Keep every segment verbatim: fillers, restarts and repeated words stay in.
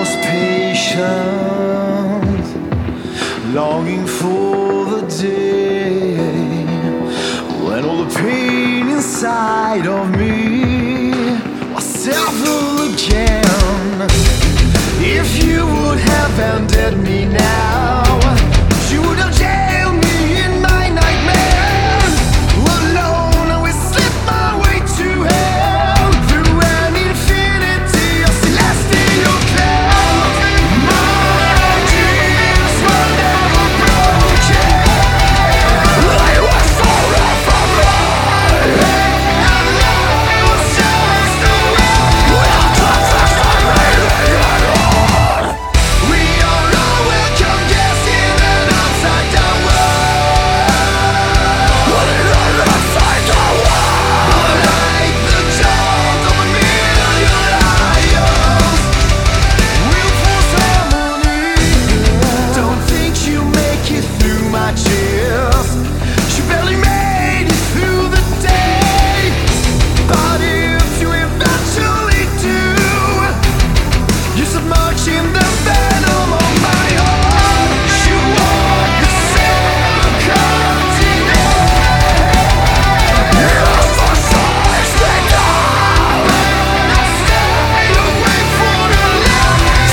was patient, longing for the day when all the pain inside of me was settled again. If you would have ended me now, you would have jailed me in my nightmare. Alone I will slip my way to hell through an infinity of celestial hell. My dreams were never broken. I was sorry for mine, and I was just the way. We'll confess I made it. We are all welcome guests in an upside down world. What is an upside down world? Like the jaws of a million lions, we'll force harmony. Don't think you make it through my chest. You barely made it through the day. But if you eventually do, you submerge in the venom of my heart. You walk the seven continents. Yes, for sure, stay down. I stay awake for the light.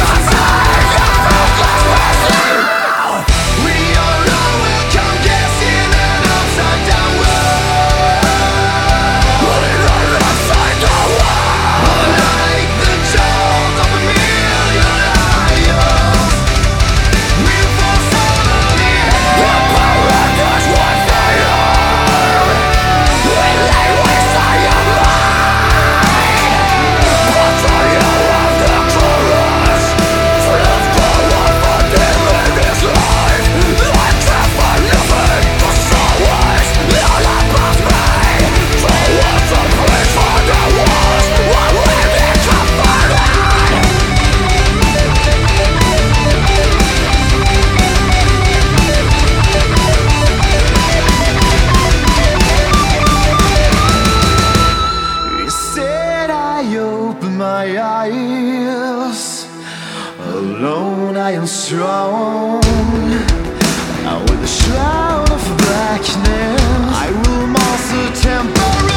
We are all welcome guests in an upside down world. What is an upside down world? Like the jaws of a million lions, we'll force harmony. The paradise was fire. We lay waste I am mine. Portrayal of the chorus, flip forward for living this life. I trap my living for sorrows. All about me, towards a place for the worst. What we become foreign. Instead I open my eyes. Alone I am strong. Now with a shroud of blackness I will master temporary